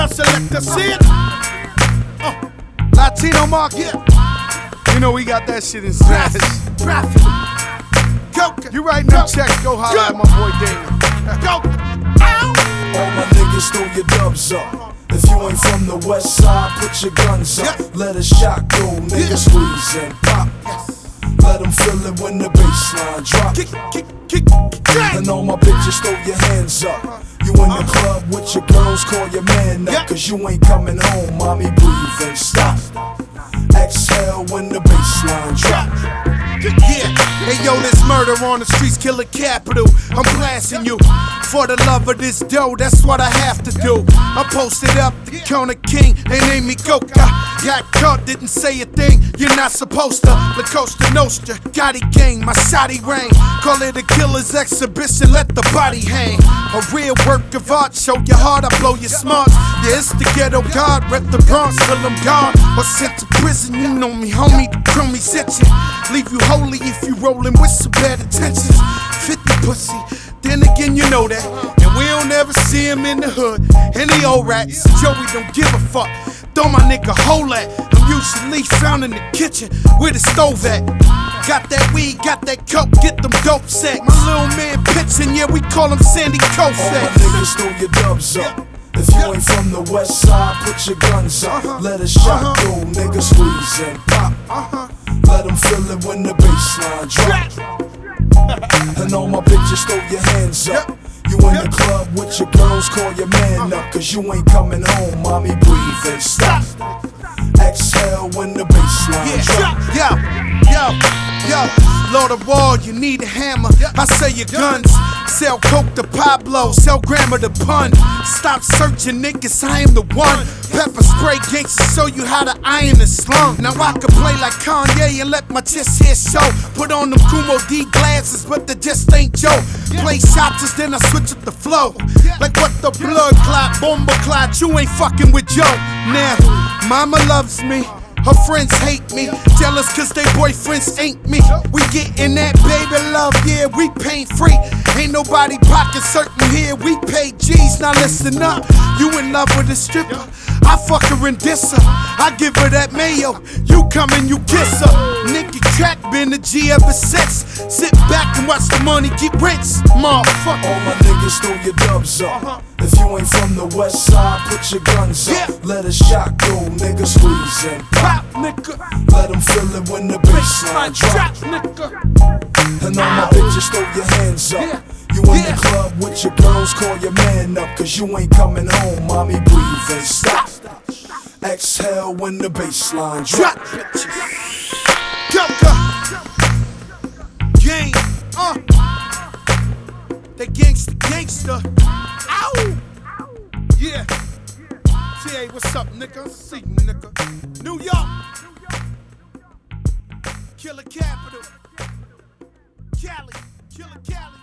down, selector, see it? Latino market. You know we got that shit in Spanish. Traffic. You write no checks, go holler at my boy Dana. Go. All my niggas throw your dubs up. If you ain't from the west side, put your guns up. Let a shot go, nigga, squeeze and pop. Let them feel it when the bassline drop. And all my bitches throw your hands up. You in the club with your girls, call your man up. Cause you ain't coming home, mommy, breathe and stop. Exhale when the bassline drop. Yeah, hey yo, this murder on the streets, killer capital. I'm blasting you for the love of this dough. That's what I have to do. I'm posted up, the corner king. They named me Coca. Got caught, didn't say a thing. You're not supposed to. La Costa Nostra, Gotti gang, my shoddy rain. Call it a killer's exhibition. Let the body hang. A real work of art. Show your heart, I blow your smarts. Yeah, it's the ghetto god. Rep the Bronx till I'm gone. Or sent to prison. You know me, homie. The crumbie's itching. Leave you holy if you rollin' with some bad intentions. 50 pussy, then again you know that. And we don't ever see him in the hood. And the old rats, Joey don't give a fuck. Throw my nigga hole at. I'm usually found in the kitchen where the stove at. Got that weed, got that coke, get them dope sacks. My little man pitching, yeah, we call him Sandy Koufax. All my niggas throw your dubs up. If you ain't from the west side, put your guns up. Let a shot go, nigga, squeeze and pop. Let them feel it when the bassline drop. And all my bitches throw your hands up. You in the club with your girls, call your man up. Cause you ain't coming home, mommy, breathe and stop. Exhale when the bassline drop. Yo, Lord of War, you need a hammer. I say your guns. Sell coke to Pablo, sell grammar to pun. Stop searching, niggas, I am the one. Pepper spray gangsta show you how to iron a slum. Now I can play like Kanye and let my chest hair show. Put on them Kumo D glasses, but they just ain't Joe. Play shots, then I switch up the flow. Like what the blood clot, bomba clot, you ain't fucking with Joe. Now, mama loves me. Her friends hate me, jealous cause they boyfriends ain't me. We gettin' that baby love, yeah, we pain free. Ain't nobody pocket certain here, we pay G's. Now listen up, you in love with a stripper, I fuck her and diss her. I give her that mayo, you come and you kiss her. Nigga crack been a G ever since. Sit back and watch the money get rich, motherfucker. All my niggas throw your dubs up. If you ain't from the west side, put your guns up. Let a shot go, nigga, squeeze and pop. Let them feel it when the bassline drop. And all my bitches throw your hands up. You in the club with your girls, call your man up. Cause you ain't coming home, mommy, breathe and stop. Exhale when the bassline drop. Gang, they gangsta. Ow! Yeah. TA, what's up, nigga? See you, nigga. New York. Killer capital. Cali. Killer Cali.